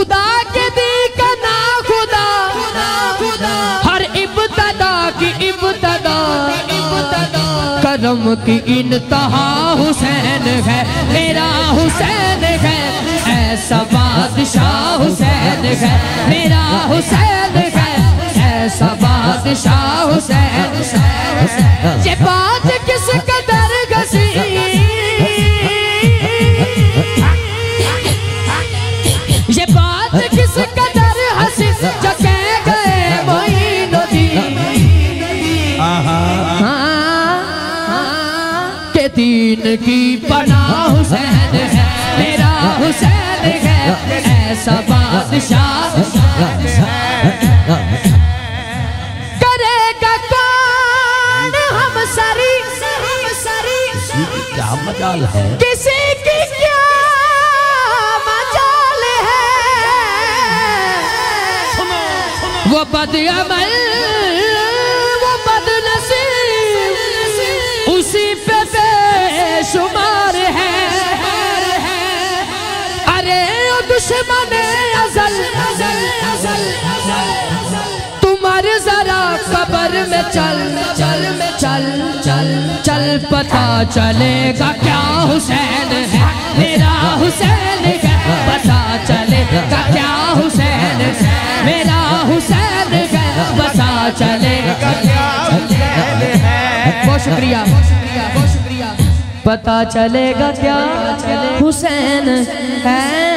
खुदा के दी का ना खुदा, हर इब्तदा की इब्तदा, करम की इंतहा हुसैन है, मेरा हुसैन है, ऐसा बादशाह हुसैन है, मेरा हुसैन है, ऐसा बादशाह हुसैन है। ये बात किस कदर घसी, ये बात किस कदर हंसी, जो कह गए मोइनुद्दीन के दीन की पनाह हुसैन है, मेरा हुसैन है, ऐसा बादशाह करेगा कौन हम सरी, क्या मजाल है, किसी की क्या मजाल है, वो बदअमल वो बदनसीब उसी पे बेशुमार है। अरे ओ दुश्मन अज़ल तुम्हारे जरा कब्र में चल चल चल चल चल, पता चलेगा क्या हुसैन है, मेरा हुसैन है, पता चलेगा क्या हुसैन है, मेरा हुसैन है, पता चलेगा क्या हुसैन है। बहुत शुक्रिया, बहुत शुक्रिया। पता चलेगा क्या हुसैन है।